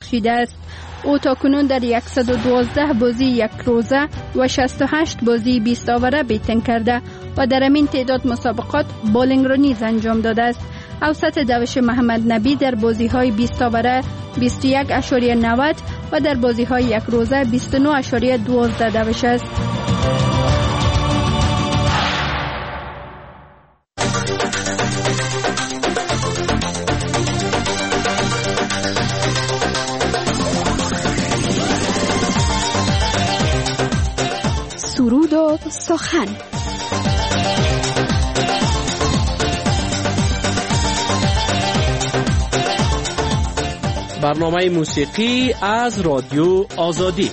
درخشیده است. او تاکنون در 112 بازی یک روزه و 68 بازی 20 آوره بیتن کرده و در همین تعداد مسابقات بولینگ را نیز انجام داده است. اوسط دوش محمد نبی در بازی های 20 آوره 21.90 و در بازی های یک روزه 29.12 دوش است. سرود و سخن. برنامه موسیقی از رادیو آزادی.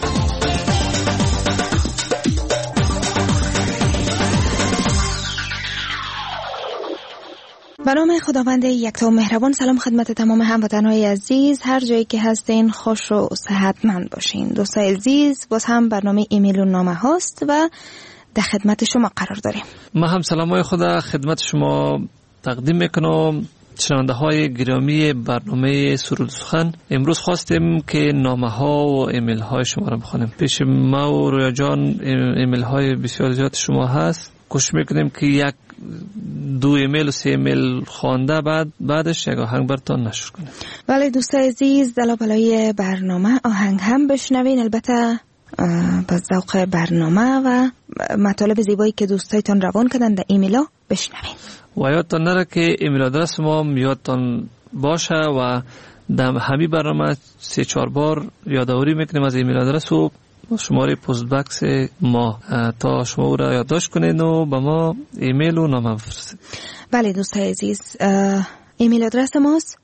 به نام خداوند یکتا و مهربان. سلام خدمت تمام هموطنهای عزیز، هر جایی که هستین خوش و صحتمند باشین. دوستای عزیز، باز هم برنامه ایمیل و نامه هاست و در خدمت شما قرار داریم. ما هم سلامای خدا خدمت شما تقدیم میکنم. شنونده های گرامی برنامه سرود سخن، امروز خواستیم که نامه ها و ایمیل های شما را بخونیم. پیش ما و رویا جان ایمیل های بسیار زیاد شما هست. کوشش میکنیم که یک دو ایمیل و سه ایمیل خوانده بعدش یک آهنگ براتون نشر کنیم. بله دوستای عزیز، دلایل برنامه آهنگ هم بشنوین، البته با ذوق برنامه و مطالب زیبایی که دوستایتان روان کردن در ایمیلا بشنوین. و یادتان نره که ایمیل آدرس ما یادتان باشه و در همین برنامه 3-4 بار یادآوری میکنیم از ایمیل آدرس و شماره پست باکس ما تا شما او را یادداشت کنین و به ما ایمیل و نامه بفرستید. بله دوستای عزیز، ایمیل آدرس ماست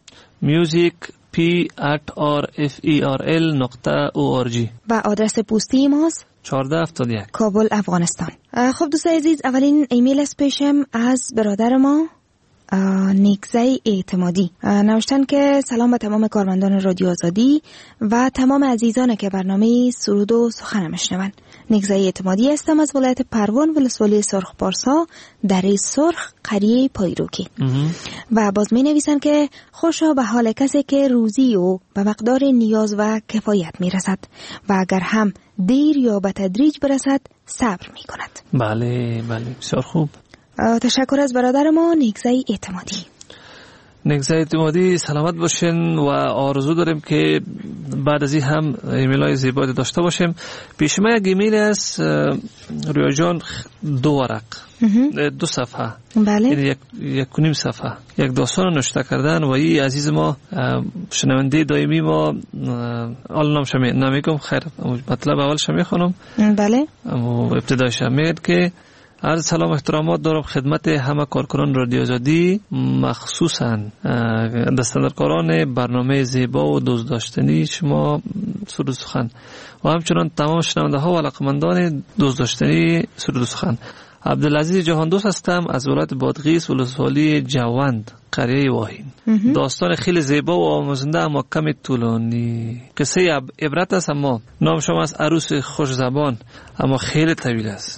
music@rferl.org و آدرس پستی ماست 1471 کابل افغانستان. خب دوستای عزیز، اولین ایمیل از پیشم از برادر ما نیکزای اعتمادی نوشتن که سلام به تمام کارمندان رادیو آزادی و تمام عزیزان که برنامه سرود و سخن میشنون. نیکزای اعتمادی هستم از ولایت پروان ولسوالی سرخ پارسا دره سرخ قریه پایروکی. و باز می نویسن که خوشا به حال کسی که روزی و به مقدار نیاز و کفایت می رسد و اگر هم دیر یا به تدریج برسد صبر می کند. بله بسیار خوب. تشکر از برادر ما نیکزای اعتمادی. نیکزای اعتمادی سلامت باشین و آرزو داریم که بعد از این هم ایمیل های زیبایی داشته باشیم. پیش ما یک ایمیل است رویا جان، 2 ورق 2 صفحه، بله. یعنی 1.5 صفحه یک داستان نوشته کردن و این عزیز ما شنونده دائمی ما حالا نامش نمیگم، خیر مطلب اولش میخونم. بله. ابتدایش میگه که عرض سلام احترامات دارم خدمت همه کارکنان رادیو آزادی، مخصوصاً دستاندرکاران برنامه زیبا و دوست داشتنی شما سرود سخن و همچنان تمام شنونده ها و علاقمندان دوست داشتنی سرود سخن. عبدالعزیز جهان دوست هستم از ولایت بادغیس ولسوالی جوند قریه واهین. داستان خیلی زیبا و آموزنده اما کم طولانی. قصه عبرت است، اما نام شما از عروس خوش زبان اما خیلی طویل است.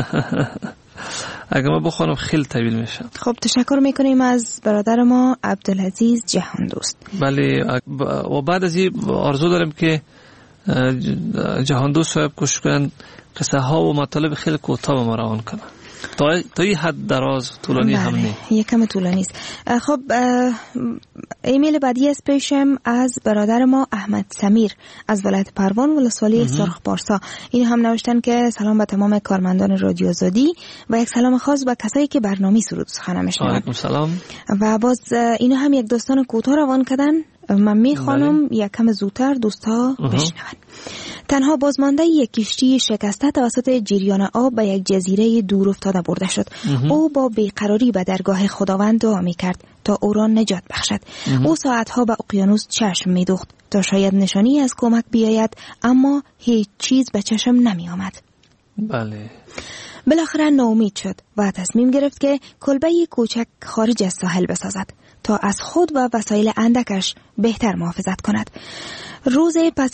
اگه ما بخونم خیلی طویل میشه. خب تشکر میکنیم از برادر ما عبدالعزیز جهان دوست. بله و بعد از این آرزو داریم که جهان دوست صاحب کوشش کنن قصه ها و مطالب خیلی کوتاه ما روان کنن تا این حد دراز طولانی هم نی. یکم طولانی است. خب ایمیل بعدی از پیشم از برادر ما احمد سمیر از ولایت پروان ولسوالی سرخ پارسا. این هم نوشتن که سلام به تمام کارمندان رادیو آزادی و یک سلام خاص به کسایی که برنامه سرود سخن میشنون. علیکم سلام. و باز اینا هم یک داستان کوتاه روان کردن، من میخوانم یکم زودتر دوستا بشنون. تنها بازمانده یک کشتی شکسته توسط جریان آب به یک جزیره دور افتاده برده شد. او با بیقراری به درگاه خداوند دعا میکرد تا او را نجات بخشد. او ساعتها به اقیانوس چشم میدوخت تا شاید نشانی از کمک بیاید، اما هیچ چیز به چشم نمی آمد. بله. بالاخره ناامید شد و تصمیم گرفت که کلبه کوچک خارج از ساحل بسازد تا از خود و وسایل اندکش بهتر محافظت کند. روز پس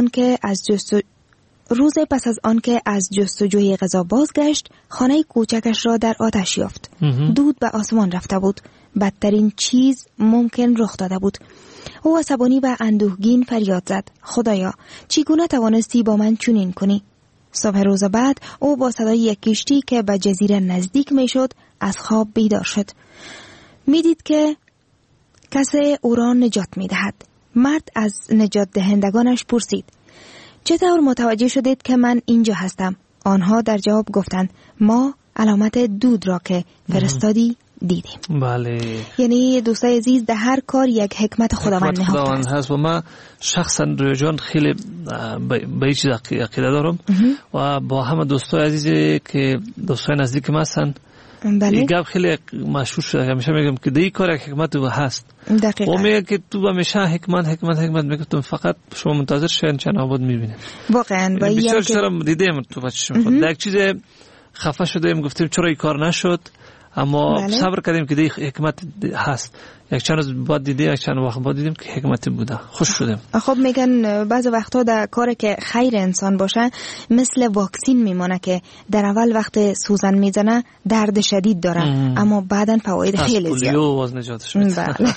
از آنکه از جستجوی غذا بازگشت، خانه کوچکش را در آتش یافت. دود به آسمان رفته بود. بدترین چیز ممکن رخ داده بود. او عصبانی و اندوهگین فریاد زد: خدایا، چگونه توانستی با من چنین کنی؟ صبح روز بعد او با صدای یک کشتی که به جزیره نزدیک میشد از خواب بیدار شد. میدید که کسی او را نجات میدهد. مرد از نجات دهندگانش پرسید: چطور متوجه شدید که من اینجا هستم؟ آنها در جواب گفتند: ما علامت دود را که فرستادی دیدیم. بله. یعنی دوستای عزیز، در هر کار یک حکمت خداوند نهفته است. و من شخصا روی جان خیلی به این چیز عقیده دارم و با همه دوستای عزیزی که دوستای نزدیک ما هستن. بله. این گپ خیلی مشهور شده. همیشه میگم که در این کار یک حکمت هست. دقیقاً. و میگه که تو همیشه حکمت میگفتم، فقط شما منتظر شین چند آباد میبینید. واقعا. و بسیار چرا دیدیم تو بچه‌شون خود یک چیز خفه شدیم، گفتیم چرا این کار نشد، اما صبر کردیم که دی حکمت هست. یک چند روز بعد دیدیم، یک چند وقت بعد دیدیم که حکمت بوده. خوش شدیم. خب میگن بعض وقتا در کاری که خیر انسان باشه مثل واکسین میمونه که در اول وقت سوزن میزنه درد شدید داره اما بعداً فواید خیلی زیاد. پولیو واز نجاتش میده. بله.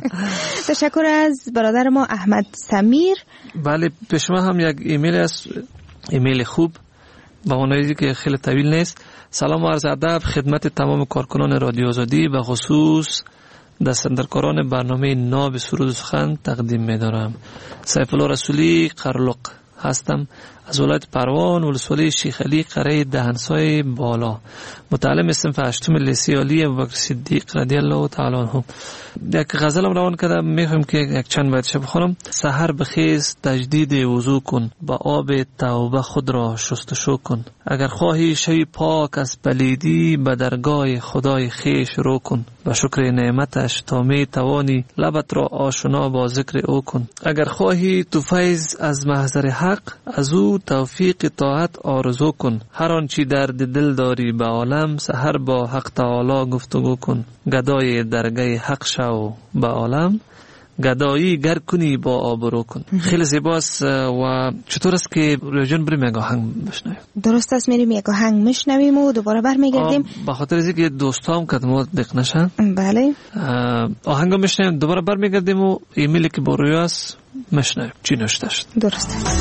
تشکر از برادر ما احمد سمیر. بله، پیش ما هم یک ایمیل است، ایمیل خوب با اونایی که خیلی طویل نیست. سلام و عرض ادب خدمت تمام کارکنان رادیو آزادی، به خصوص دستاندرکاران برنامه ناب سرود و سخن تقدیم می‌دارم. سیف الله رسولی قرلق هستم از ولایت پروان، ولسوالی شیخ علی، قره دهنسای بالا. متعلم صنف 8 لیسه عالی ابوبکر صدیق رضی الله تعالی عنه. یک غزلم روان کردم، میخوام که یک چند بیت بخونم. سحر بخیز تجدید وضو کن، با آب توبه خود را شستشو کن. اگر خواهی شوی پاک از پلیدی، به درگاه خدای خیش رو کن. به شکر نعمتش تا می توانی، لبت را آشنا با ذکر او کن. اگر خواهی تو فیض از محضر حق، از او توفیق طاعت آرزو کن. هر آنچه درد دل داری به عالم، سحر با حق تعالی گفتگو کن. گدای درگاه حق شو به عالم، گدایی گر کنی با آبرو کن. خیلی زیباست. و چطور است که رویجان بریم یک آهنگ بشنویم؟ درست است، میریم یک آهنگ میشنویم و دوباره برمیگردیم. به خاطر از اینکه دوستام کدمات دق نشن. بله. آهنگو میشنویم، دوباره برمیگردیم و ایمیلی که با روی است میشنویم چی نوشته شد. درست است.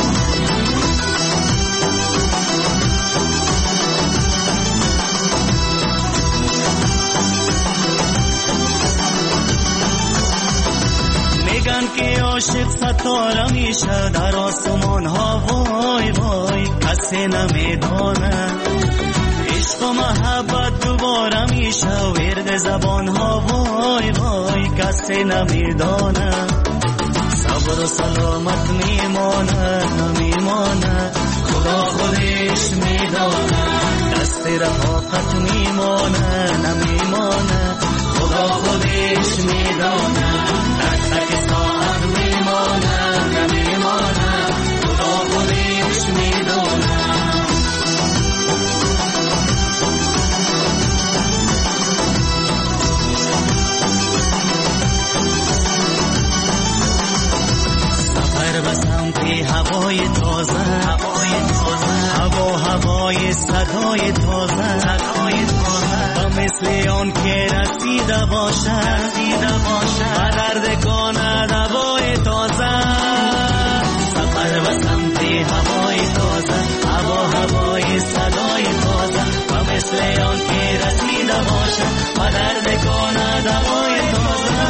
که عاشق ستاره میشه در آسمان ها، وای وای کسی نمیدانه. عشق و محبت دوباره میشه ورد زبان ها، وای وای کسی نمیدانه. صبر و سلامت میمانه نمیمانه، خدا خودش میدانه. دست رفاقت میمانه نمیمانه، خدا خودش میدانه. تک ساعت میمانه نمیمانه، خدا خودش میدانه. سفر به سمت هوای تازه، هوای صدای تازه، و مثل آن که رسیده باشه و درد کنه دوای تازه. سفر به سمت هوای تازه، هوای صدای تازه، و مثل آن که رسیده باشه و درد کنه دوای تازه.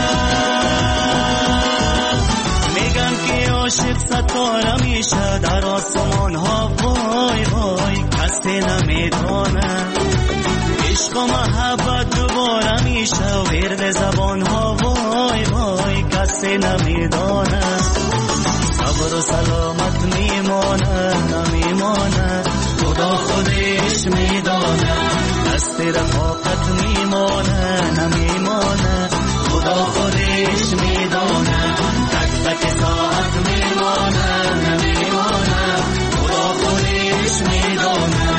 میگن که عاشق ستاره میشه در آسمان ها، وای وای کسی نمیدانه. عشق و محبت دوباره میشه ورد زبان ها، وای وای کسی نمیدانه. صبر و سلامت میمانه نمیمانه، خدا خودش میدانه. دست رفاقت میمانه نمیمانه، خدا خودش میدانه. تک ساعت میمانه نمیمانه، خدا خودش میدانه.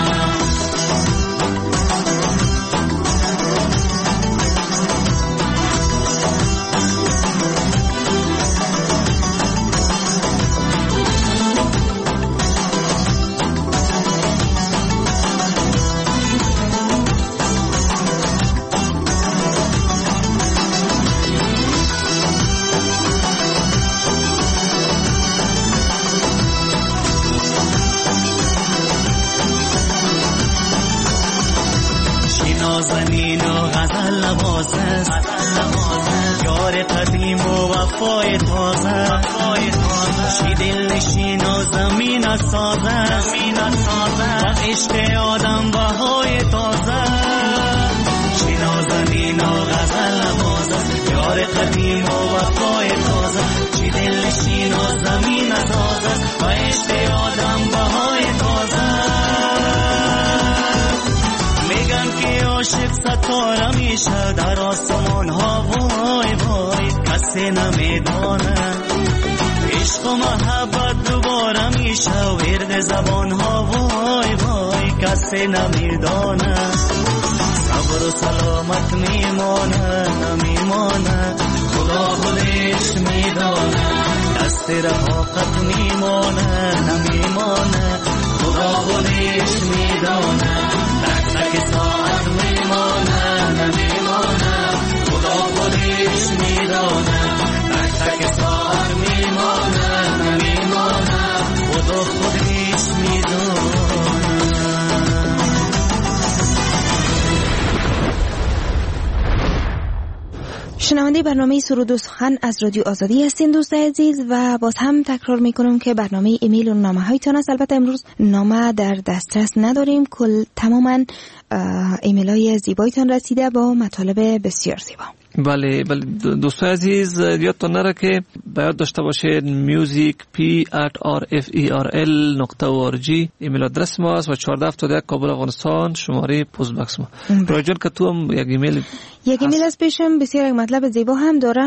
نمازست یار قدیم و وفای تازه چی دل نشین و زمین سازه و عشق آدم بهای تازه چی نازنین و غزل نمازست یار قدیم و وفای تازه چی دل نشین و زمین سازه و عشق آدم بهای تازه میگن که عاشق ستاره میشه در آسمان ها وای وای کسی نمیدانه عشق و محبت دوباره میشه ورد زبان ها وای وای کسی نمیدانه صبر و سلامت میمانه نمیمانه خدا خودش میدانه دست رفاقت میمانه نمیمانه خدا خودش میدانه تک تک ساعت میمانه نمیمانه خدا خودش میدانه تک تک ساعت میمانه نمیمانه خدا خودش میدانه. شنونده برنامه سرود و سخن از رادیو آزادی هستین دوست عزیز و باز هم تکرار میکنم که برنامه ایمیل و نامه هایتان است. البته امروز نامه در دسترس نداریم، تماما ایمیل های زیبایتان رسیده با مطالب بسیار زیبا. بله دوستان عزیز یادتون نره که باید داشته باشید music@rferl.org ایمیل آدرس ما است و 1471 کابل افغانستان شماره پست بکس ما. راجن که تو هم یک ایمیل از پیشم بسیار یک مطلب زیبا هم داره.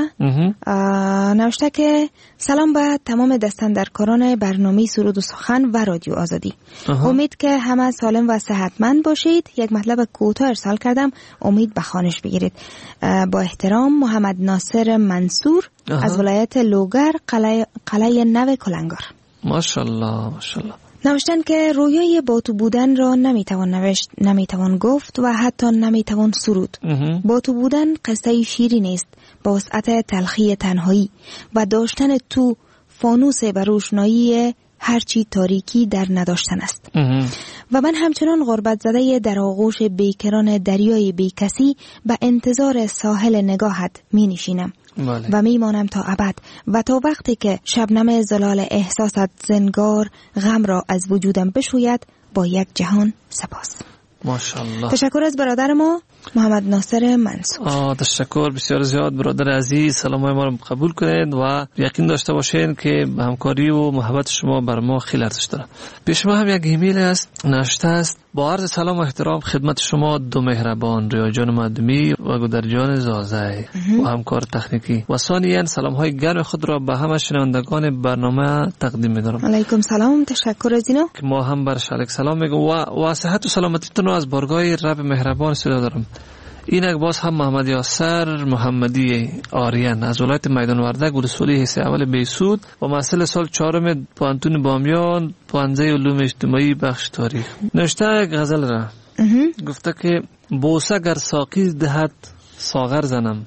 نوشته که سلام به تمام دستاندرکاران برنامه سرود و سخن و رادیو آزادی. امید که همه سالم و صحتمند باشید. یک مطلب کوتاه ارسال کردم، امید به خوانش بگیرید. با احترام محمد ناصر منصور از ولایت لوگر قلعه نو کلنگار. ماشاءالله. نوشتن که رویای با تو بودن را نمیتوان نوشت، نمیتوان گفت و حتی نمیتوان سرود. با تو بودن قصه شیرین است با وسعت تلخی تنهایی و داشتن تو فانوس و روشنایی هرچی تاریکی در نداشتن است. و من همچنان غربت زده در آغوش بیکران دریای بیکسی به انتظار ساحل نگاهت می نشینم و می مانم تا ابد و تا وقتی که شبنم زلال احساست زنگار غم را از وجودم بشوید با یک جهان سپاس. ماشاءالله. تشکر از برادر ما محمد ناصر منصور. تشکر بسیار زیاد برادر عزیز، سلامای ما رو قبول کنید و یقین داشته باشین که همکاری و محبت شما بر ما خیلی ارزش داره. پیش ما هم یک ایمیل است نوشته است: با عرض سلام و احترام خدمت شما دو مهربان ریاجان مدمی و گودرجان زازای و همکار تکنیکی و ثانیاً سلام های گرم خود را به همه شنوندگان برنامه تقدیم می‌دارم. علیکم سلام، تشکر از اینا که ما هم بر شما سلام میگم و صحت و سلامتیتون از بارگاه رب مهربان صدا دارم. اینک باز هم محمد یاسر محمدی آریان از ولایت میدان وردک ولسوالی حصه اول بیسود و محصل سال 4 پانتون بامیان پانزه علوم اجتماعی بخش تاریخ. نوشته غزل را گفته که بوسه گر ساقی دهد ساغر زنم،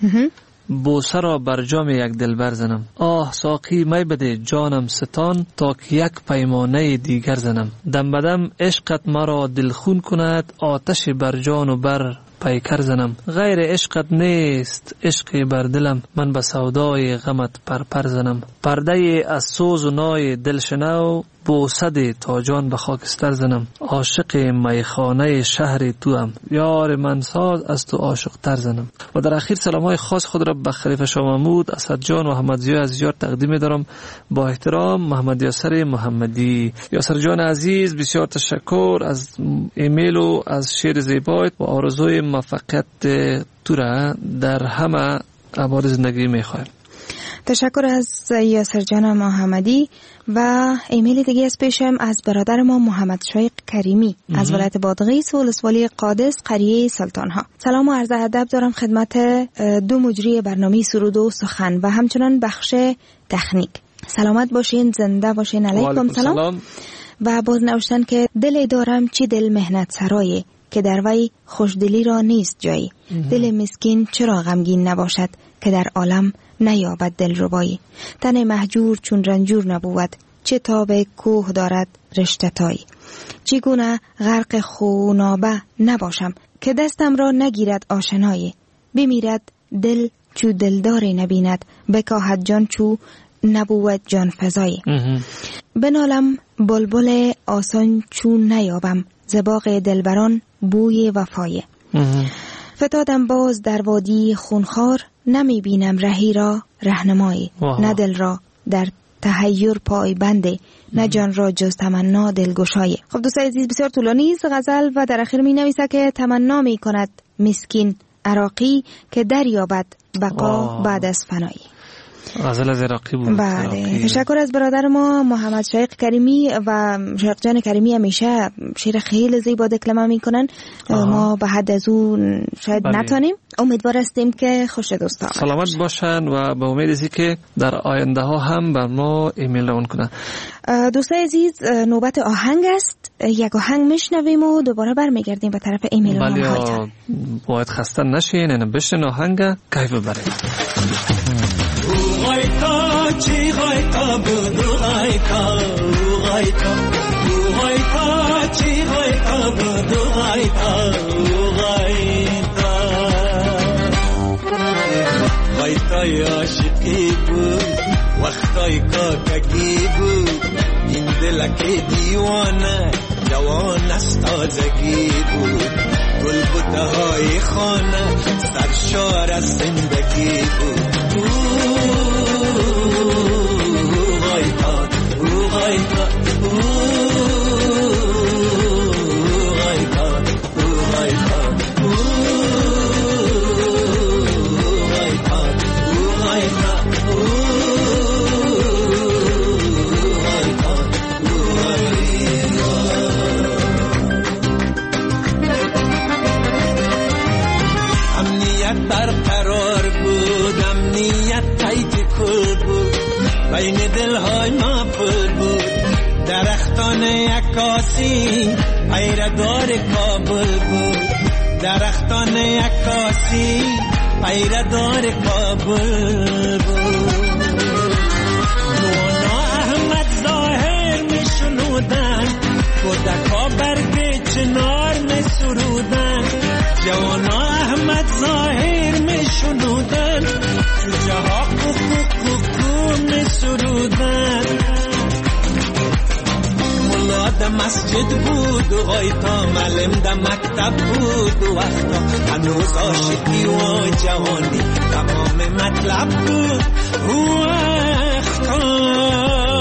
بوسه را بر جام یک دلبر زنم. آه ساقی می بده جانم ستان تا که یک پیمانه دیگر زنم. دم بدم عشقت مرا دلخون کند آتش بر جان و بر پیکر زنم. غیر عشقت نیست عشق بر دلم من به سودای غمت پر زنم. پرده از سوز و نای دلشنو بوسه تا جان به خاکستر زنم. عاشق میخانه شهر تو هم یار من ساز از تو عاشق تر زنم. و در اخیر سلام های خاص خود را به خلیفه شاه محمود، اسد جان و احمد ضیاء عزیزیار تقدیم دارم. با احترام محمد یاسر محمدی. یاسر جان عزیز بسیار تشکر از ایمیل و از شعر زیبایت و آرزوی موفقیت تو را در همه ابعاد زندگی میخوایم. تشکر از یاسر جان محمدی. و ایمیل دیگه از پیشم از برادر ما محمد شایق کریمی از ولایت بادغیس و ولسوالی قادس قریه سلطان ها. سلام و عرض ادب دارم خدمت دو مجری برنامه سرود و سخن و همچنان بخش تکنیک. سلامت باشین، زنده باشین. علیکم سلام. و باز نوشتن که دل دارم چی دل مهنت سرایه که در وی خوشدلی را نیست جایی. دل مسکین چرا غمگین نباشد که در عالم نیابد دلربایی. تن مهجور چون رنجور نبود چه تاب کوه دارد رشته تایی. چگونه غرق خونابه نباشم که دستم را نگیرد آشنایی. بمیرد دل چو دلدار نبیند، بکاهد جان چو نبود جان فزای. بنالم بلبل آسان چون نیابم، ز باغ دلبران بوی وفای. فتادم باز در وادی خونخوار، نمی بینم رهی را رهنمایی. نه دل را در تحیر پای بنده، نه جان را جز تمنا دلگشای. خب دوستان عزیز، بسیار طولانی است غزل و در اخیر می نویسه که تمنا می کند مسکین عراقی که دریابد بقا بعد از فنایی. غزل از عراقی بود. بله، تشکر از برادر ما محمد شایق کریمی و شایق جان کریمی. همیشه شعر خیلی زیبا دکلمه میکنن. ما به حد از اون شاید نتونیم. امیدوار هستیم که خوش دوستا سلامت باشن و به امید ازی که در آینده ها هم بر ما ایمیل رون کنن. دوستان عزیز، نوبت آهنگ است. یک آهنگ میشنویم و دوباره برمیگردیم به طرف ایمیل هایتان. باید خسته نشین، اینم بشن آهنگ کیف ببرید. غایتا چی غایتا بدو غایتا غایتا غایتا چی غایتا بدو غایتا غایتا غایتای عاشقی بود وقتای کاکگی بود این دلک دیوانه جوان است تازگی بود گل بوته های خانه سرشار از زندگی بود بین دلهای ما پل بود درختان عکاسی پیردار کابل بود درختان عکاسی پیردار کابل بود نوانا احمد ظاهر می شنودن کودکا برگ چنار می سرودن جوانا احمد ظاهر می شنودن جوجه ها می سرودن ملا ده مسجد بود و غایتا معلم ده مکتب بود و وقتا هنوز عاشقی و جوانی تمام مطلب بود و وقتا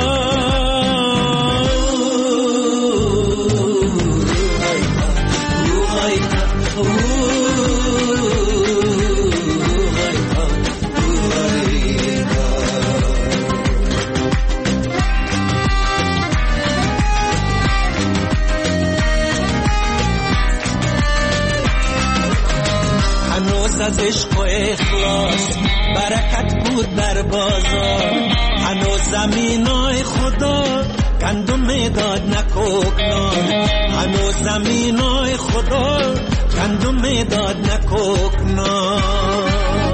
از عشق و اخلاص برکت بود در بازار هنوز زمینای خدا گندم داد نکوکنار هنوز زمینای خدا گندم داد نکوکنار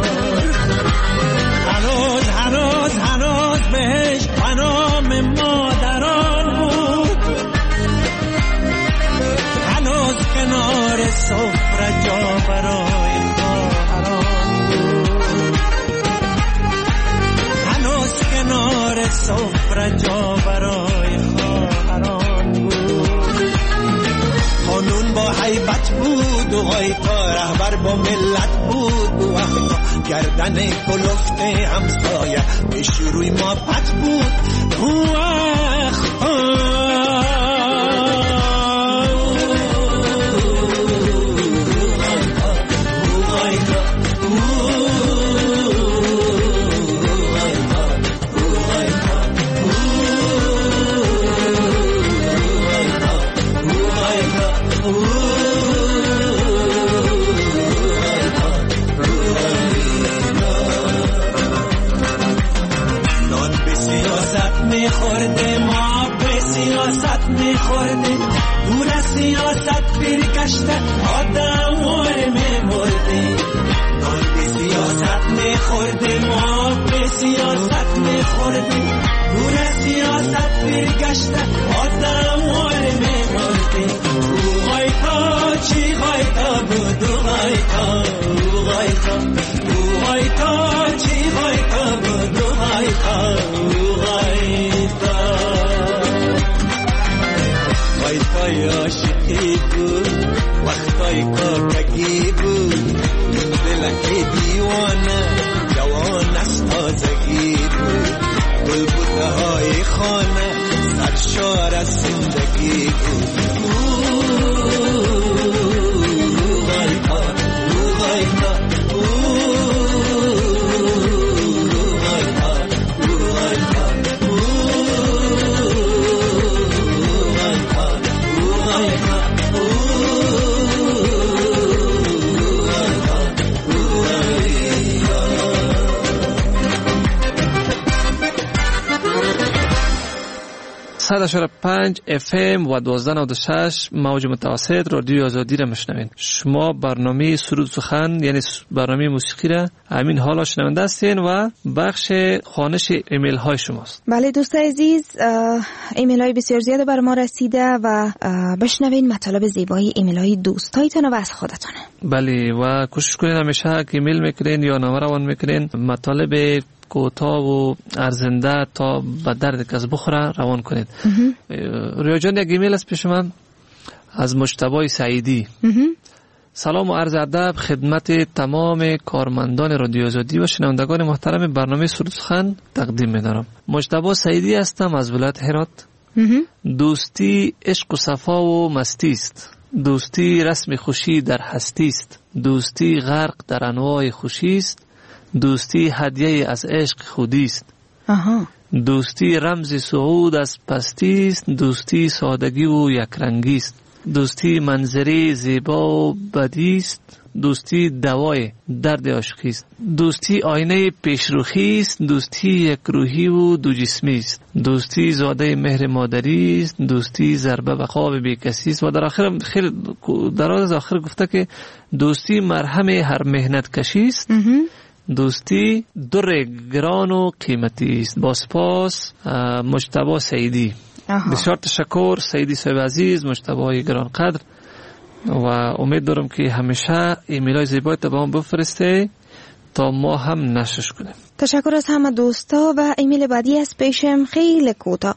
هنوز بهش پنام مادران بود هنوز کنار سفره جا برای کنار سفره جا برای خواهران بود قانون با حیبت بود و غایتا رهبر با ملت بود و وقتا گردن کلفت همسایه پیش روی ما پت بود و وقتا میخورده ما به سیاست میخورده دور از سیاست برگشته آدم واره میمرده نان به سیاست میخورده ما به سیاست میخورده دور از سیاست برگشته آدم واره میمرده او غایتا چی غایتا بود او غایتا عاشقی بود وقتای کاکگی بود دلک دیوانه جوان از تازگی بود گلبوته های خانه سرشار از زندگی بود صد 5 FM و 1296 موج متوسط رادیو آزادی را میشنوین. شما برنامه سرود سخن یعنی برنامه موسیقی را همین حالا شنونده هستین و بخش خوانش ایمیل های شماست. بله دوست عزیز، ایمیل های بسیار زیاده بر ما رسیده و بشنوین مطالب زیبایی ایمیل های دوستایتان و از خودتانه. بله و کوشش کنین همیشه که ایمیل میکنین یا نامه روان میکنین مطالب کوتاه و ارزنده تا به درد کس بخوره روان کنید. رویا جان یک ایمیل است پیش من از مجتبی سعیدی. سلام و عرض ادب خدمت تمام کارمندان رادیو آزادی و شنوندگان محترم برنامه سرود سخن تقدیم می‌دارم. مجتبی سعیدی هستم از ولایت هرات. دوستی عشق و صفا و مستی است. دوستی رسم خوشی در هستی است. دوستی غرق در انواع خوشی است. دوستی هدیه از عشق خودی است. دوستی رمز صعود از پستی است. دوستی سادگی و یکرنگی است. دوستی منظری زیبا و بدی است. دوستی دوای درد عاشقی است. دوستی آینه پیشروخی است. دوستی یک روحی و دو جسمی است. دوستی زاده مهر مادری است. دوستی ضربه به خواب بیکسی است. و در آخر خیلی دراز آخر گفته که دوستی مرهم هر مهنت کشی است. دوستی در گران و قیمتی است. با سپاس مجتبی سعیدی. بسیار تشکر سعیدی صاحب عزیز، مجتبی گران قدر و امید دارم که همیشه ایمیل های زیبایی تا به ما بفرسته تا ما هم نشرش کنیم. تشکر از همه دوستا و ایمیل بعدی از پیشم خیلی کوتاه.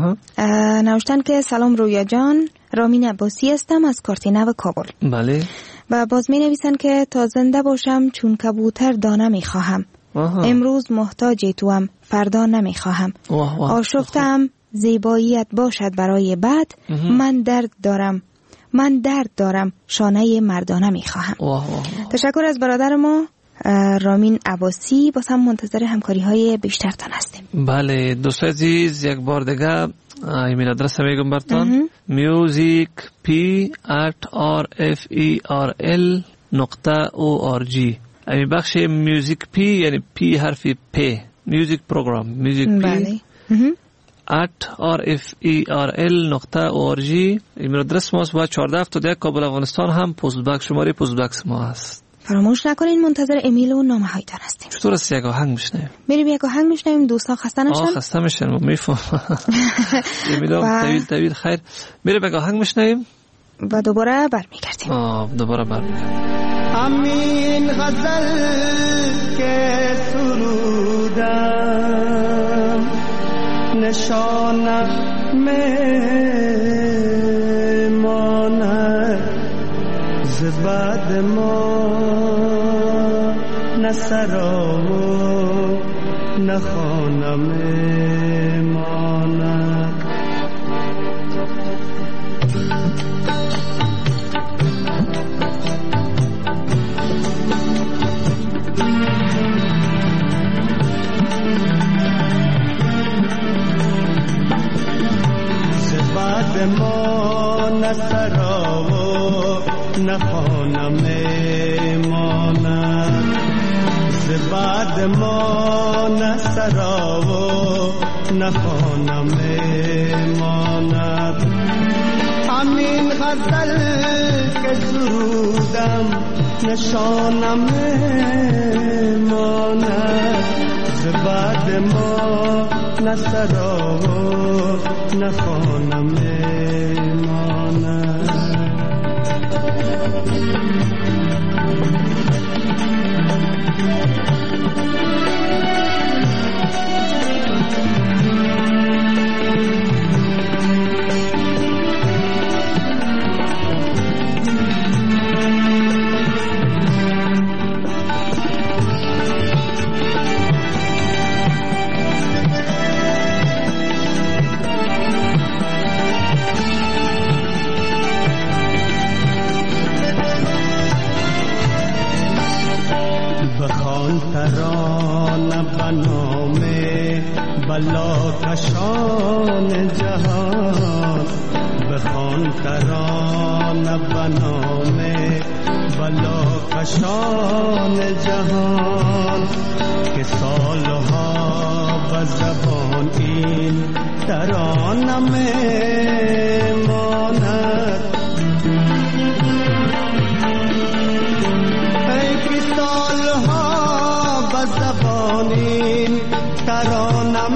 نوشتن که سلام رویا جان، رامین عباسی هستم از کارتینو کابل. بله. و باز می نویسن که تا زنده باشم چون کبوتر دانه می خواهم. امروز محتاج توام فردا نمی خواهم. آشفتم زیباییت باشد برای بعد. من درد دارم شانه مردانه می خواهم. تشکر از برادر ما رامین عباسی. باز هم منتظر همکاری های بیشتر تان هستیم. بله دوست عزیز، یک بار دیگه ایمیل آدرس میگم براتون musicprferl.org. این بخش میوزیک پی یعنی پی حرفی پی میوزیک پروگرام میوزیک پی @rferl.org. ایمیل آدرس ماست و 1471 کابل افغانستان هم پست بک شماره پست بکس ما هست. فراموش نکنین منتظر ایمیل و نامه هایتان هستیم. چطور است یک آهنگ میشنویم؟ میریم یک آهنگ میشنویم. دوستان خسته نشن؟ خسته میشن میفهم. ایمیل طویل خیر. میریم یک آهنگ میشنویم و دوباره برمیگردیم. دوباره برمیگردیم. همین غزل که سرودم نشانم میماند ز بعد ما نه سرا و نه خانه میماند. بعد ما نه سرا و نه خانه میماند. ز بعد ما نه سرا و نه خانه میماند. همین غزل که سرودم نشانم میماند. ز بعد ما نه سرا و نه خانه میماند. بلاکشان جهان بخوان ترانه بنامه بلاکشان جهان که سالها به زبان این ترانه میماند. ای که سالها به زبان این ترانه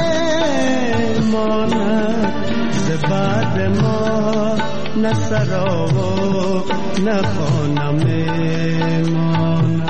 میماند، ز بعد ما نه سرا و نه خانه میماند.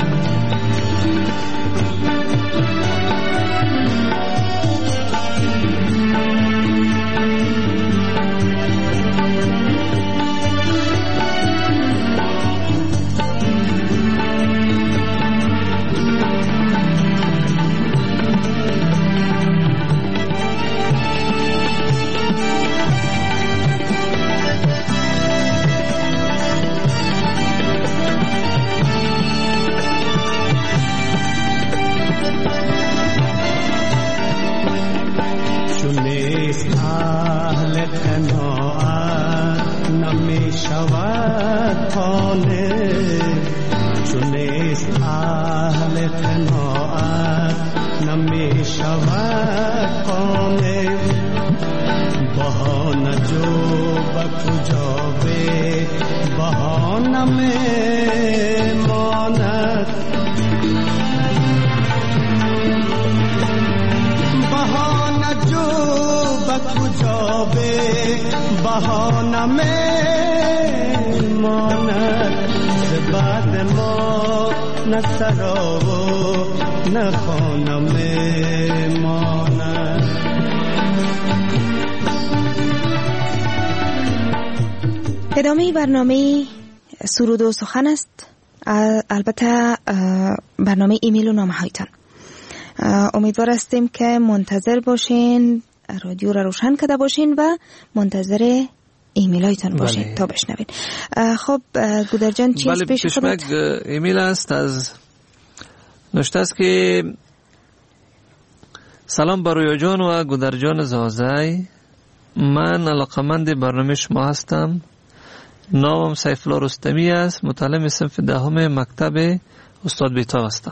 بهانه میماند، ز بعد ما نه سرا و نه خانه میماند. ادامه برنامه سرود و سخن است. البته برنامه ایمیل و نامه هایتان. امیدوار هستیم که منتظر باشین، رادیو را روشن کرده باشین و منتظر ایمیل هایتان باشین تا بشنوین. خب گودر جان چیز پیش خودت؟ ایمیل است از نوشته است که سلام برای جان و گودر جان زازای، من علاقمند برنامه شما هستم. نامم سیف الله رستمی است، متعلم صنف دهم مکتب استاد بیتا هستم.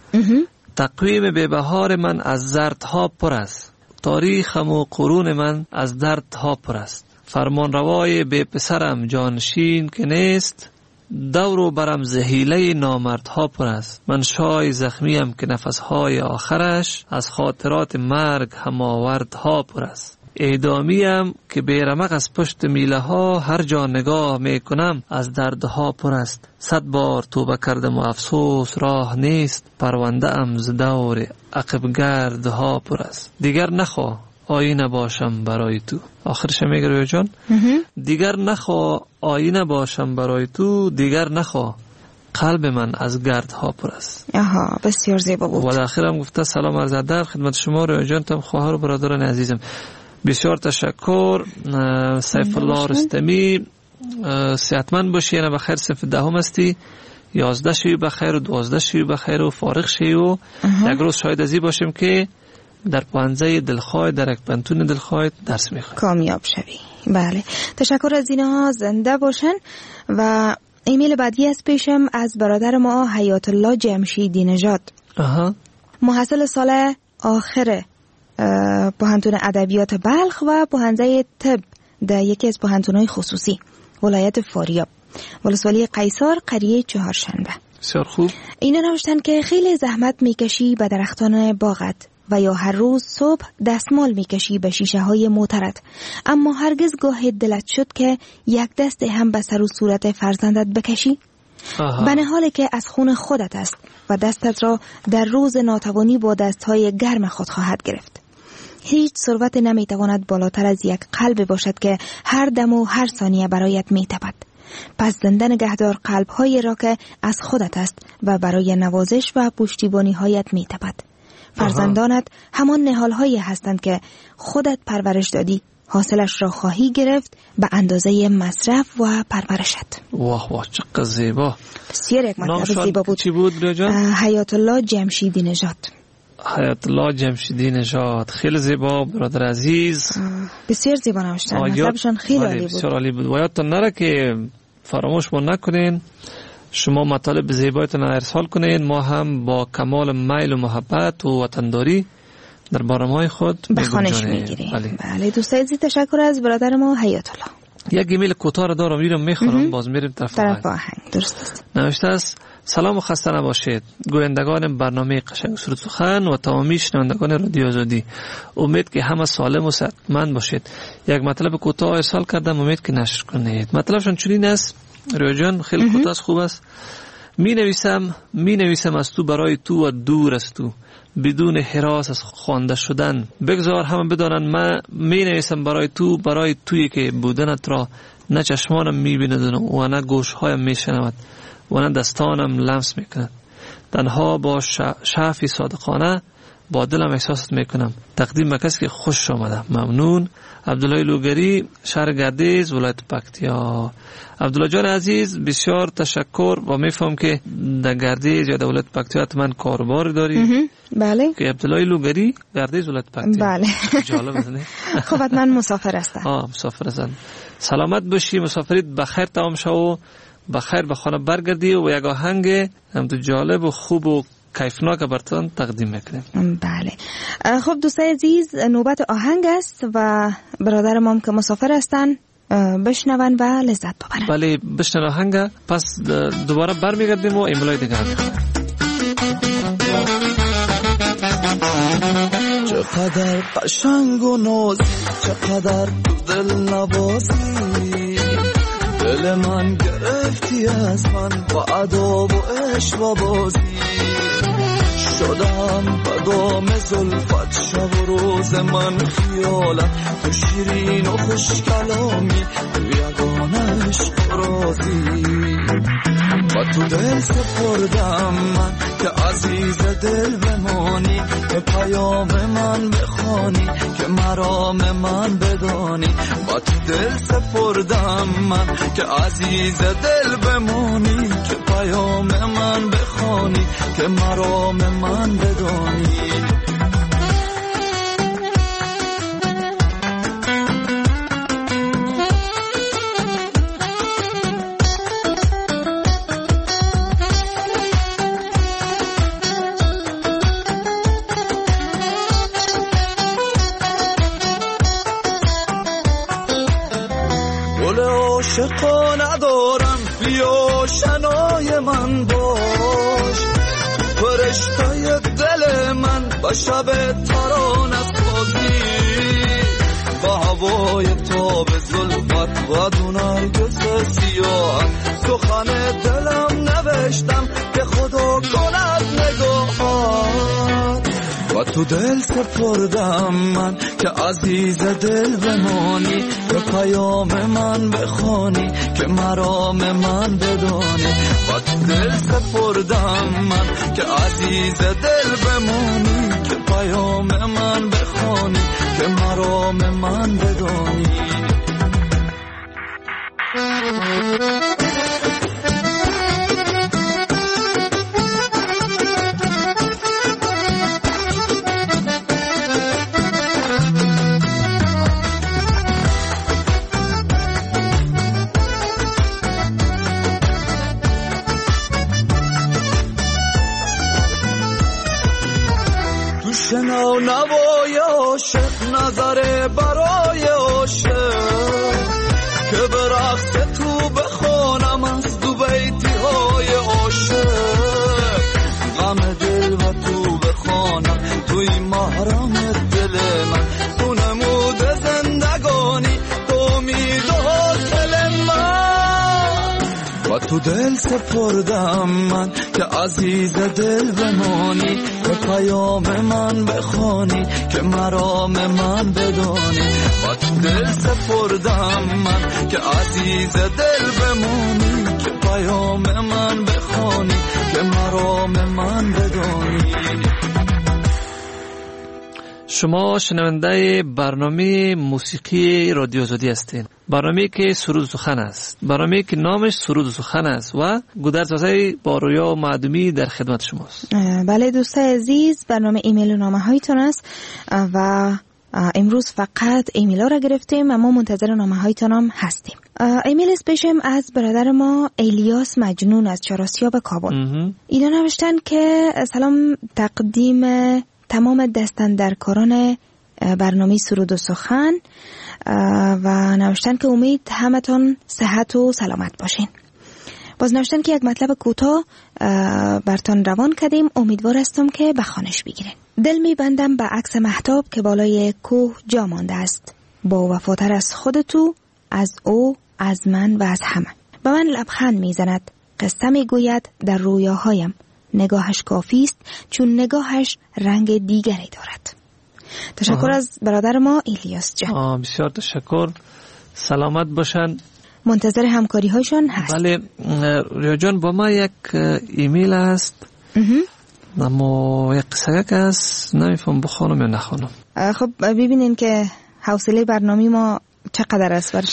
تقویم بی‌بهار من از زردها پر است، تاریخم و قرون من از دردها پر است. فرمان روای بی پسرم جانشین که نیست، دور و برم زهیله نامردها پر است. من شای زخمیم که نفسهای آخرش از خاطرات مرگ هماوردها پر است. اعدامیم که بیرمق از پشت میله ها هر جا نگاه میکنم از دردها پر است. 100 بار توبه کردم و افسوس راه نیست، پرونده ام ز دور عقب گردها پر است. دیگر نخواه آینه باشم برای تو. آخرش میگه روی جان دیگر نخواه آینه باشم برای تو، دیگر نخواه قلب من از گردها پر است. آها بسیار زیبا بود. و در آخرم گفته سلام عرض ادب خدمت شما روی جان، تم خواهر و برادران عزیزم. بسیار تشکر سیف الله رستمی. صحتمند باشی، یعنی بخیر صنف دهم هستی، 11 شوی بخیر و 12 شوی بخیر و فارغ شوی و یک روز شاید ازی باشیم که در پانزه دلخواه در یک پنتون دلخواه درس میخواه کامیاب شوی. بله تشکر از اینها، زنده باشن. و ایمیل بعدی از پیشم از برادر ما حیات الله جمشیدی نژاد، محصل سال آخر پوهنتون ادبیات بلخ و پوهنده طب در یکی از پوهنتون‌های خصوصی ولایت فاریاب، ولسوالی قیصر، قریه چهارشنبه. بسیار خوب. اینا نوشتن که خیلی زحمت میکشی به درختان باغت و یا هر روز صبح دستمال میکشی به شیشه های موترت، اما هرگز گاه دلت شد که یک دست هم به سر و صورت فرزندت بکشی؟ به نحالی که از خون خودت است و دستت را در روز ناتوانی با دستهای گرم خود خواهد گرفت. هیچ ثروت نمیتواند بالاتر از یک قلب باشد که هر دم و هر ثانیه برایت میتپد. پس زنده نگهدار قلب‌هایی را که از خودت است و برای نوازش و پشتیبانی هایت میتپد. فرزندانت همان نهال‌هایی هستند که خودت پرورش دادی، حاصلش را خواهی گرفت به اندازه مصرف و پرورشت. واه واه چقدر زیبا. بسیار یک مطلب زیبا بود. چی بود جان؟ حیات الله جمشیدی نژاد. حیات الله جمشیدی نژاد، خیلی زیبا برادر عزیز، بسیار زیبا نوشتن، مطلبشان خیلی عالی بود. بسیار عالی بود و یادتان نره که فراموش ما نکنین شما مطالب زیبایتون ارسال کنین، ما هم با کمال میل و محبت و وطنداری در برنامه‌های خود بخوانش میگیریم. بله دوستان عزیز، تشکر از برادر ما حیات الله. یک ایمیل کوتاه دارم میرم میخونم باز میریم طرف آهنگ. درست است. نوشته است: سلام و خسته نباشید گویندگان برنامه قشنگ سرود سخن و تمامی شنوندگان رادیو آزادی، امید که همه سالم و صحتمند باشید. یک مطلب کوتاه ارسال کردم، امید که نشر کنید. مطلبشون چنین است رویا جان، خیلی کوتاه خوب است. می نویسم از تو برای تو و دور از تو، بدون هراس از خوانده شدن. بگذار همه بدانند من می نویسم برای تو، برای تویی که بودنت را نه چشمانم می بیند و نه گوشهایم می شنود و نه دستانم لمس می کند. تنها با شعفی صادقانه با دلم احساست می کنم. تقدیم به کسی که خوش آمده. ممنون. عبدالله لوگری، شهر گردیز، ولایت پکتیا. عبدالله جان عزیز بسیار تشکر و میفهم که در گردیز یا در ولایت پکتیا حتما کاربار داری. بله. که عبدالله لوگری گردیز ولایت پکتیا. بله. جالب است نه؟ خب حتما مسافر هستن. مسافر هستن. سلامت باشی، مسافریت بخیر تمام شو و بخیر به خانه برگردی و یک آهنگ هم تو جالب و خوب و کیفناک براتون تقدیم میکنیم. بله. خب دوستان عزیز، نوبت آهنگ است و برادر ما که مسافر هستن بشنون و لذت ببرن. بله بشنون آهنگ، پس دوباره برمیگردیم و ایمیلای دیگه چقدر قشنگ و نازی، چقدر دل نوازی، دل من گرفتی از من با ادب و عشق و بازی. شدم بدام زلفت شب و روز من خیالت، تو شیرین و خوش کلامی، تو یگانه عشق رازی. و تو دل سپردم من که عزیز دل بمانی، که پیام من بخوانی، که مرام من بدانی. و تو دل سپردم من که عزیز دل بمانی، که پیام من بخوانی، که مرام من بدانی. عاشقا ندارم، بیا شنای من باش، فرشته دل من با شب ترانه سازی. با هوای تاب زلفت و دو نرگس سیاه، سخن دلم نوشتم که خدا کند نگاهت. و تو دل سپردم من که عزیز دل بمانی، که پیام من بخوانی، که مرام من بدانی. و تو دل سپردم من که عزیز دل بمانی، که پیام من بخوانی، که مرام من بدانی. شنو نوای عاشق، نظر برای عاشق، که به رقص تو بخونم از دو بیتی های عاشق. غم دل و تو بخونم، توی محرم دل من، تو نمود زندگانی، تو امید و حاصل من. و تو دل سپردم من که عزیز دل بمانی، که پیام من بخوانی، که مرام من بدانی. و تو دل سپردم من که عزیز دل بمانی، که پیام من بخوانی، که مرام من بدانی. شما شنونده برنامه موسیقی رادیو آزادی هستین. برنامه که سرود سخن است، برنامه که نامش سرود سخن است و گودرزای با رویا و معدومی در خدمت شماست. بله دوستای عزیز، برنامه ایمیل و نامه هایتون است و امروز فقط ایمیل ها را گرفتیم، اما منتظر نامه هایتون هم هستیم. ایمیل اسپیشم از برادر ما الیاس مجنون از چهارآسیاب کابل. اینا نوشتن که سلام تقدیم تمام دستاندرکاران برنامه سرود و سخن و نوشتن که امید همتون صحت و سلامت باشین. باز نوشتن که یک مطلب کوتاه برتان روان کردیم، امیدوار هستم که به خوانش بگیرین. دل می بندم به عکس مهتاب که بالای کوه جا مانده است، با وفاتر از خودتو، از او، از من و از همه. به من لبخند می زند، قصه می گوید در رویاهایم، نگاهش کافی است چون نگاهش رنگ دیگری دارد. تشکر از برادر ما الیاس جان. بسیار تشکر، سلامت باشن، منتظر همکاری هایشون هست. بله ریا جان، با ما یک ایمیل است اما یک قصه که است، نمیفهم بخوانم یا نخوانم. خب ببینین که حوصله برنامه ما چقدر است برش.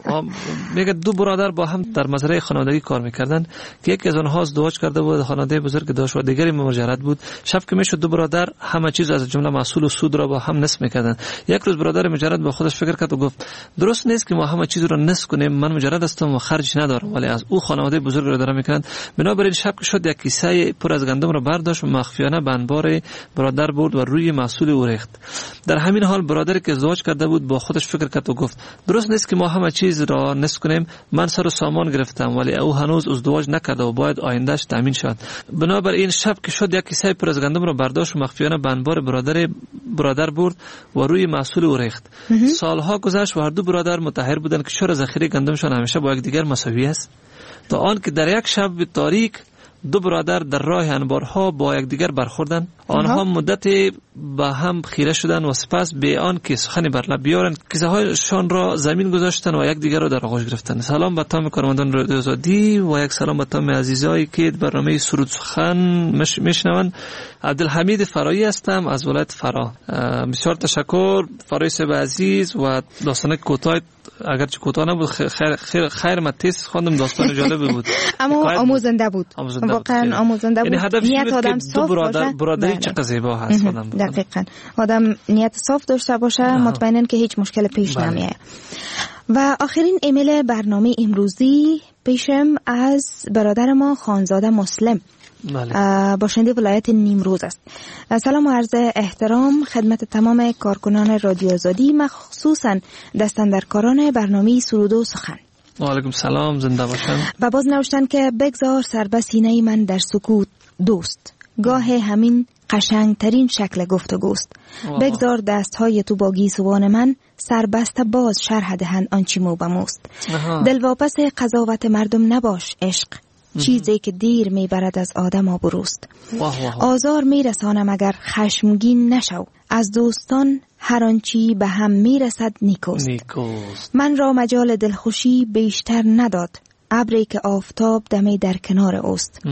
میگه دو برادر با هم در مزرعه خانوادگی کار میکردن که یکی از آنها ازدواج کرده بود، خانواده بزرگ داشت و دیگری مهاجرت بود. شب که میشد دو برادر همه چیز از جمله محصول و سود را با هم نصف میکردن. یک روز برادر مهاجرت با خودش فکر کرد و گفت درست نیست که ما همه چیز را نصف کنیم، من مهاجرت هستم و خرج ندارم ولی از او خانواده بزرگ را دارم میکنند. بنابراین شب که شد یک کیسه پر از گندم را برداشت و مخفیانه به انبار برادر برد و روی محصول او ریخت. در همین حال برادری که ازدواج کرده بود با خودش فکر کرد و گفت درست نیست که ما همه چیز را نصف کنیم، من سر و سامان گرفتم ولی او هنوز ازدواج نکرده و باید آیندهش تامین شود. بنابراین شب که شد یک کیسه پر از گندم را برداشت و مخفیانه به انبار برادر برد و روی محصول او ریخت. سالها گذشت و هر دو برادر متحیر بودند که چرا ذخیره گندمشان همیشه با یکدیگر مساوی است، تا آنکه در یک شب تاریک دو برادر در راه انبارها با یکدیگر برخوردند. آنها مدتی با هم خیره شدند و سپس به آن که سخنی بر لب بیارند کیسه هایشان را زمین گذاشتند و یکدیگر را در آغوش گرفتند. سلام به تمام کارمندان رادیو آزادی و یک سلام به تمام عزیزایی که برنامه سرود سخن میشنوند. عبدالحمید فرایی هستم از ولایت فرا. بسیار تشکر فرایی صاحب عزیز و داستان کوتاه اگرچه کوتاه نبود خیر من تیز خواندم، داستان جالب بود اما آموزنده بود، واقعا آموزنده بود. نیت آدم صاف باشه، برادری چقدر زیبا هست. دقیقاً آدم نیت صاف داشته باشه مطمئناً که هیچ مشکل پیش نمیاد. و آخرین ایمیل برنامه امروزی پیشم از برادر ما خانزاده مسلم، باشنده ولایت نیمروز است. سلام و عرض احترام خدمت تمام کارکنان رادیو آزادی، مخصوصاً دستاندرکاران برنامه سرود و سخن. و علیکم سلام، زنده باشن. و باز نوشتن که بگذار سر به سینه من در سکوت دوست، گاه همین قشنگترین شکل گفتگوست. بگذار دستهای تو با گیسوان من سربسته باز شرح دهند آنچی مو بموست. دلواپس قضاوت مردم نباش عشق، چیزی که دیر میبرد از آدم آبروست. آزار میرسانم اگر خشمگین نشو، از دوستان هر آنچی به هم میرسد نیکوست. من را مجال دلخوشی بیشتر نداد ابری که آفتاب دمی در کنار اوست.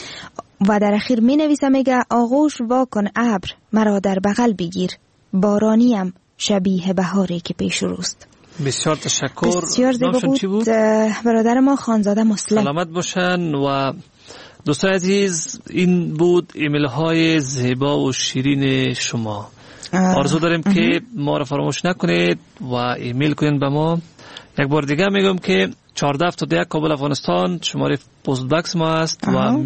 و در اخیر می نویسم میگه آغوش واکن ابر مرا در بغل بگیر، بارانیم شبیه بهاری که پیش روست. بسیار تشکر. بسیار زیبا بود برادر ما خانزاده مسلم. سلامت باشن. و دوستان عزیز این بود ایمیل های زیبا و شیرین شما. آرزو داریم که ما را فراموش نکنید و ایمیل کنید به ما. یک بار دیگه میگم که 1471 کابل افغانستان شماره پست باکس ما است و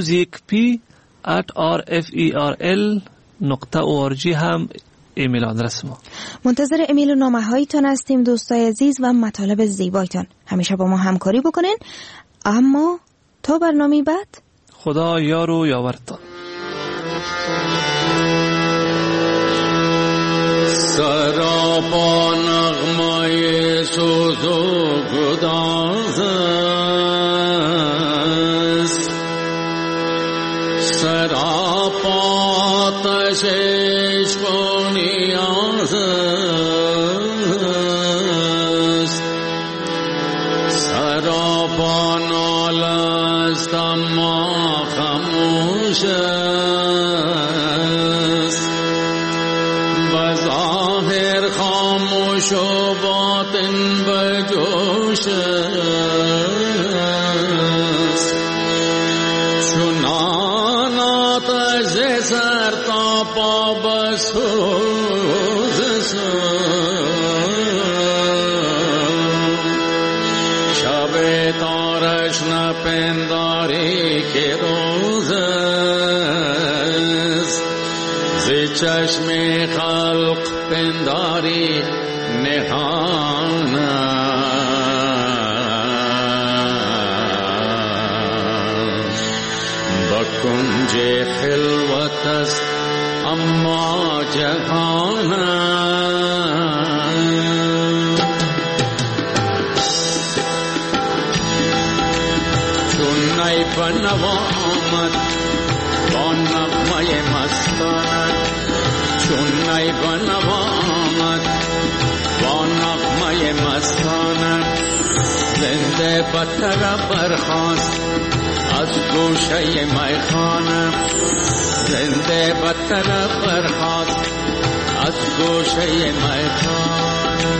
musicp@rferl.org هم ایمیل آدرس ما. منتظر ایمیل و نامه هایتان هستیم دوستای عزیز و مطالب زیبایتان. همیشه با ما همکاری بکنین. اما تا برنامه بعد خدا یار و یاورتان. سراپا نغمه سوز و گداز است، سراپا آتشش و نیاز است، سراپا ناله است اما خاموش است. و باطن به جوش است، چنان آتش سر تا پا به سوز است. شب تارش نپنداری که روز است، ز چشم خلق پنداری نهان است. با کنج خلوت است اما جهان است. چون نی بنوا آمد با نغمه مستانه، چون نی بنوا آمد با نغمه مستانه، زنده بطر برخاست از گوشه میخانه، زنده بطر برخاست از گوشه میخانه.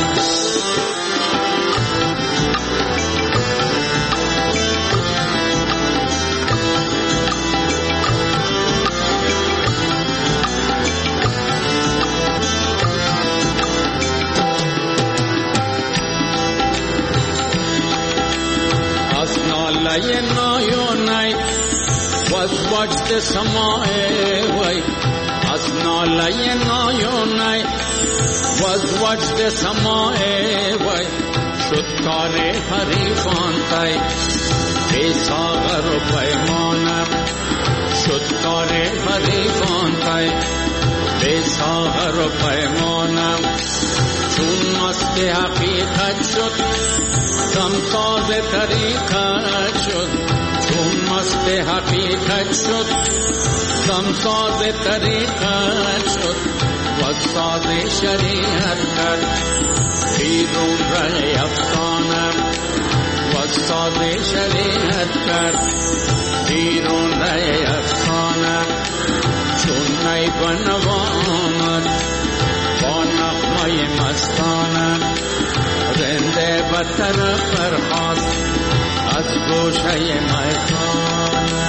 نای نای was watched the samae way, as nalay nayonay was watched the samae way. Shud kare harifan tay besagar paymana, shud kare harifan tay besagar paymana. Chun maste haqiqat shud dam taze tariqat shud, chun maste haqiqat shud dam taze tariqat shud. وساز شریعت کرد بیرون رای افسانه، وساز شریعت کرد بیرون رای افسانه. چون نی بنوا آمد با نغمه مستانه، زنده بطر برخاست از گوشه میخانه.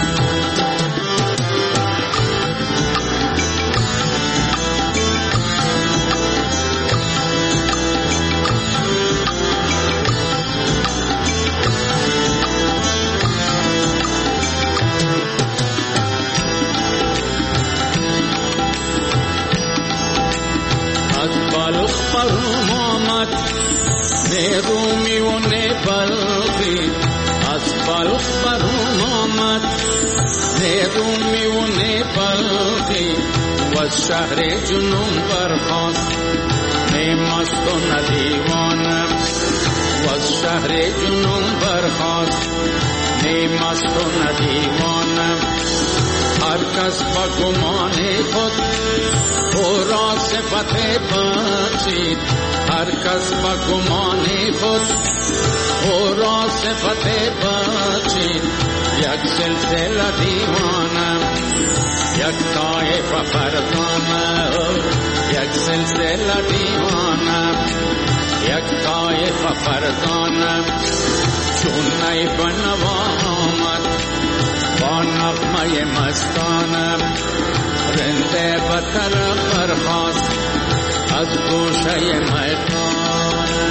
رومی و نبلغی از بلخ برون آمد، رومی و نبلغی و از شهر جنون برخاست، مست و ندیوانه و از شهر جنون برخاست، مست و ندیوانه. هر کس با گمان خود او را صفت بخشید، هر کس با گمان خود او را صفت بخشید. یک سلسله دیوانه یک طایفه فرزانه، یک سلسله دیوانه یک طایفه فرزانه. چون نی بنوا آمد با نغمه مستانه، رنده بطر برخاست از گوشه میخانه.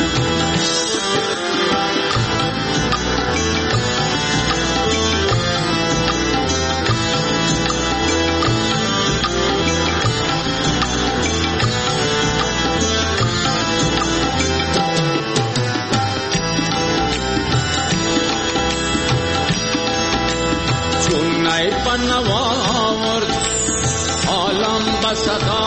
چون نی بنوا آورد عالم بصدا